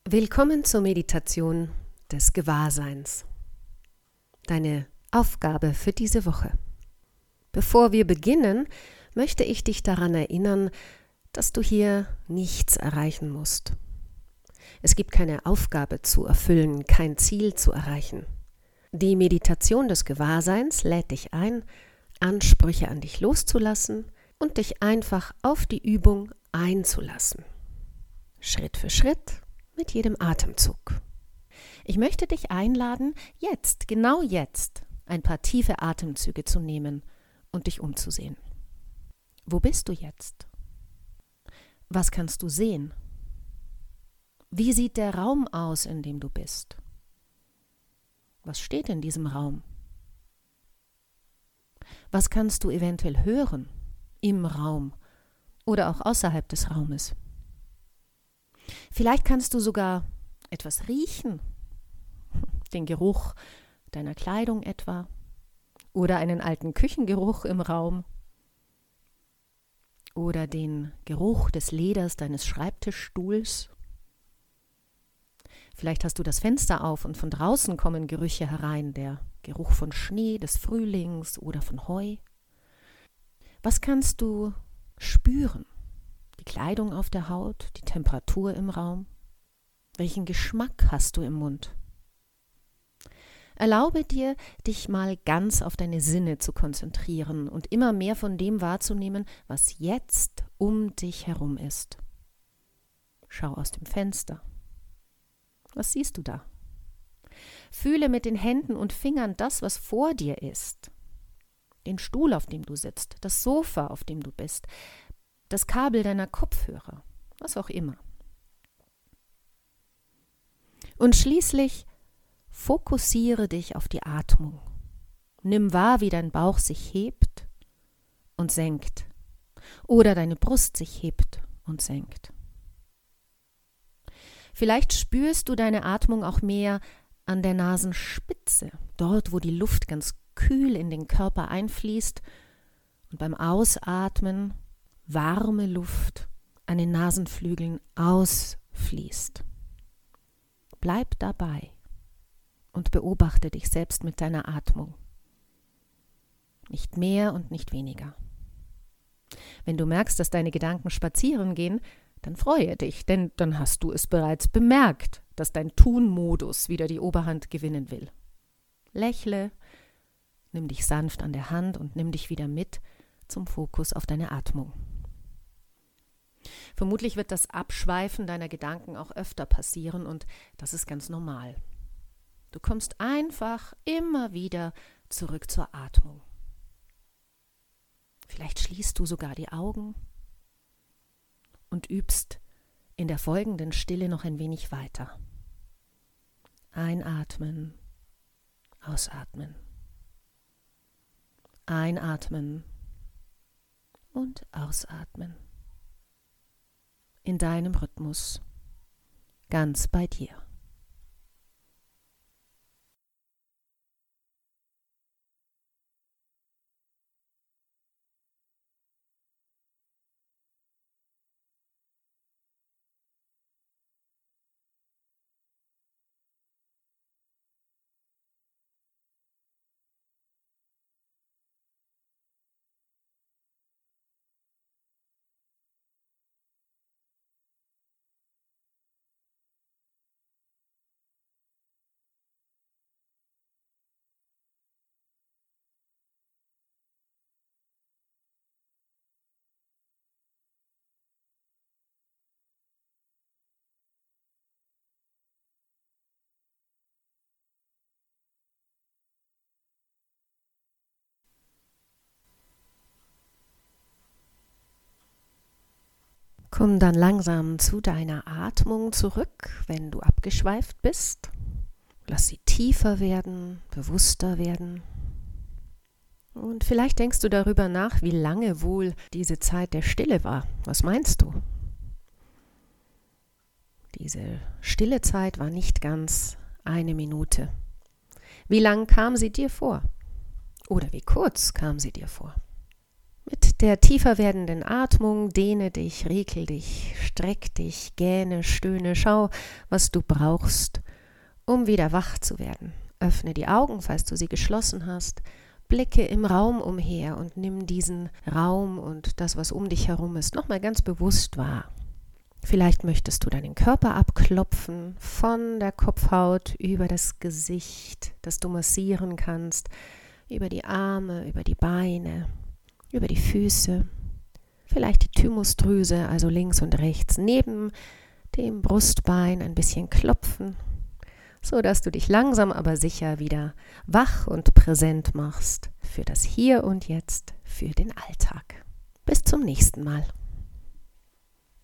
Willkommen zur Meditation des Gewahrseins. Deine Aufgabe für diese Woche. Bevor wir beginnen, möchte ich dich daran erinnern, dass du hier nichts erreichen musst. Es gibt keine Aufgabe zu erfüllen, kein Ziel zu erreichen. Die Meditation des Gewahrseins lädt dich ein, Ansprüche an dich loszulassen und dich einfach auf die Übung einzulassen. Schritt für Schritt, mit jedem Atemzug. Ich möchte dich einladen, jetzt, genau jetzt, ein paar tiefe Atemzüge zu nehmen und dich umzusehen. Wo bist du jetzt? Was kannst du sehen? Wie sieht der Raum aus, in dem du bist? Was steht in diesem Raum? Was kannst du eventuell hören im Raum oder auch außerhalb des Raumes? Vielleicht kannst du sogar etwas riechen, den Geruch deiner Kleidung etwa oder einen alten Küchengeruch im Raum oder den Geruch des Leders deines Schreibtischstuhls. Vielleicht hast du das Fenster auf und von draußen kommen Gerüche herein, der Geruch von Schnee, des Frühlings oder von Heu. Was kannst du spüren? Die Kleidung auf der Haut, die Temperatur im Raum? Welchen Geschmack hast du im Mund? Erlaube dir, dich mal ganz auf deine Sinne zu konzentrieren und immer mehr von dem wahrzunehmen, was jetzt um dich herum ist. Schau aus dem Fenster. Was siehst du da? Fühle mit den Händen und Fingern das, was vor dir ist. Den Stuhl, auf dem du sitzt, das Sofa, auf dem du bist, das Kabel deiner Kopfhörer, was auch immer. Und schließlich fokussiere dich auf die Atmung. Nimm wahr, wie dein Bauch sich hebt und senkt oder deine Brust sich hebt und senkt. Vielleicht spürst du deine Atmung auch mehr an der Nasenspitze, dort, wo die Luft ganz kühl in den Körper einfließt und beim Ausatmen warme Luft an den Nasenflügeln ausfließt. Bleib dabei und beobachte dich selbst mit deiner Atmung. Nicht mehr und nicht weniger. Wenn du merkst, dass deine Gedanken spazieren gehen, dann freue dich, denn dann hast du es bereits bemerkt, dass dein Tun-Modus wieder die Oberhand gewinnen will. Lächle, nimm dich sanft an der Hand und nimm dich wieder mit zum Fokus auf deine Atmung. Vermutlich wird das Abschweifen deiner Gedanken auch öfter passieren und das ist ganz normal. Du kommst einfach immer wieder zurück zur Atmung. Vielleicht schließt du sogar die Augen und übst in der folgenden Stille noch ein wenig weiter. Einatmen, ausatmen. Einatmen und ausatmen. In deinem Rhythmus, ganz bei dir. Komm dann langsam zu deiner Atmung zurück, wenn du abgeschweift bist. Lass sie tiefer werden, bewusster werden. Und vielleicht denkst du darüber nach, wie lange wohl diese Zeit der Stille war. Was meinst du? Diese stille Zeit war nicht ganz 1 Minute. Wie lang kam sie dir vor? Oder wie kurz kam sie dir vor? Mit der tiefer werdenden Atmung dehne dich, regel dich, streck dich, gähne, stöhne, schau, was du brauchst, um wieder wach zu werden. Öffne die Augen, falls du sie geschlossen hast, blicke im Raum umher und nimm diesen Raum und das, was um dich herum ist, nochmal ganz bewusst wahr. Vielleicht möchtest du deinen Körper abklopfen, von der Kopfhaut über das Gesicht, das du massieren kannst, über die Arme, über die Beine, über die Füße, vielleicht die Thymusdrüse, also links und rechts, neben dem Brustbein ein bisschen klopfen, so dass du dich langsam aber sicher wieder wach und präsent machst für das Hier und Jetzt, für den Alltag. Bis zum nächsten Mal.